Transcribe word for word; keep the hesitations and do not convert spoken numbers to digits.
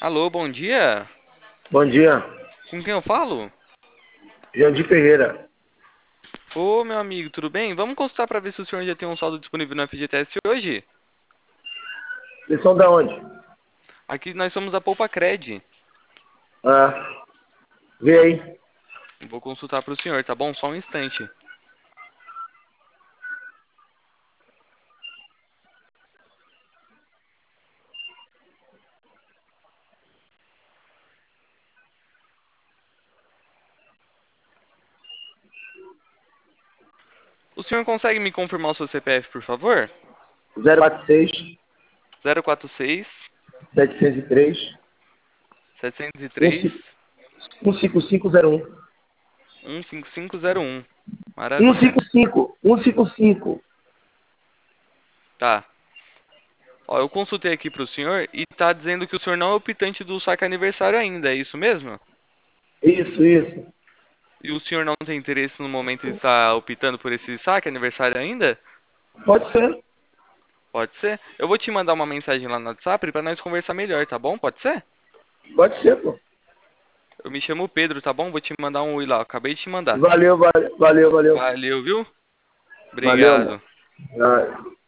Alô, bom dia. Bom dia, Com quem eu falo? Jandir Ferreira. Ô, meu amigo, tudo bem? Vamos consultar para ver se o senhor já tem um saldo disponível no F G T S hoje? Vocês são da onde? Aqui nós somos a Poupa Cred. Ah, vê aí. Vou consultar para o senhor, tá bom? Só um instante. O senhor consegue me confirmar o seu C P F, por favor? zero quatro seis, zero quatro seis, sete zero três, setecentos e três, um cinco cinco zero um. um cinco cinco zero um. Maravilha. cento e cinquenta e cinco, cento e cinquenta e cinco. Tá. Ó, eu consultei aqui para o senhor e tá dizendo que o senhor não é optante do saque aniversário ainda, é isso mesmo? Isso, isso. E o senhor não tem interesse no momento de estar optando por esse saque aniversário ainda? Pode ser. Pode ser? Eu vou te mandar uma mensagem lá no WhatsApp para nós conversar melhor, tá bom? Pode ser? Pode ser, pô. Eu me chamo Pedro, tá bom? Vou te mandar um oi lá. Eu acabei de te mandar. Valeu, valeu, valeu, valeu. Valeu, viu? Valeu, amor. Obrigado. Ah.